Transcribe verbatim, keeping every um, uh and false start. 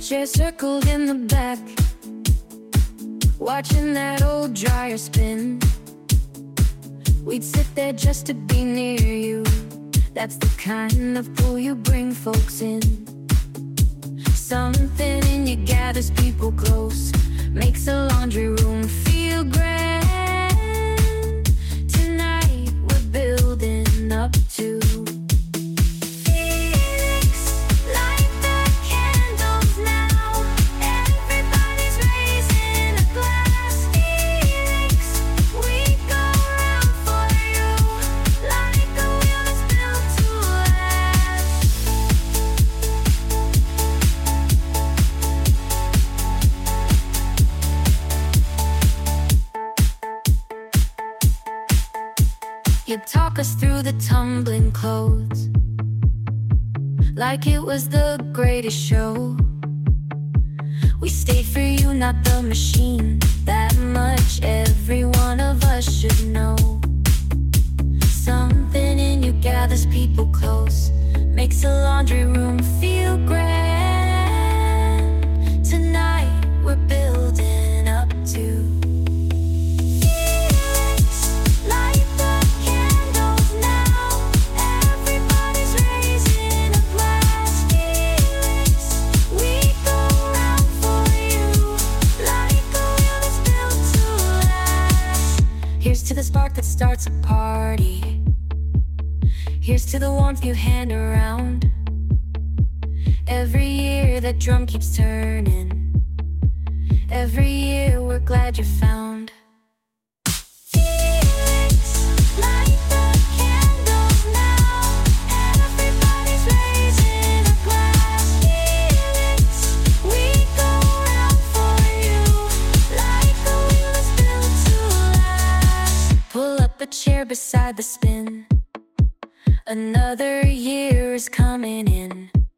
chair circled in the back, watching that old dryer spin. We'd sit there just to be near you. That's the kind of pull you bring folks in. Something in you gathers people close, makes a laundry room feel grand. Tonight we're building up to you'd talk us through the tumbling clothes like it was the greatest show. We stayed for you, not the machine. That much every one of us should know. Something in you gathers people close, makes a laundry room feel grand. Tonight we're building up to to the spark that starts a party. Here's to the warmth you hand around. Every year that drum keeps turning. Every year we're glad you're found. A chair beside the spin. Another year is coming in.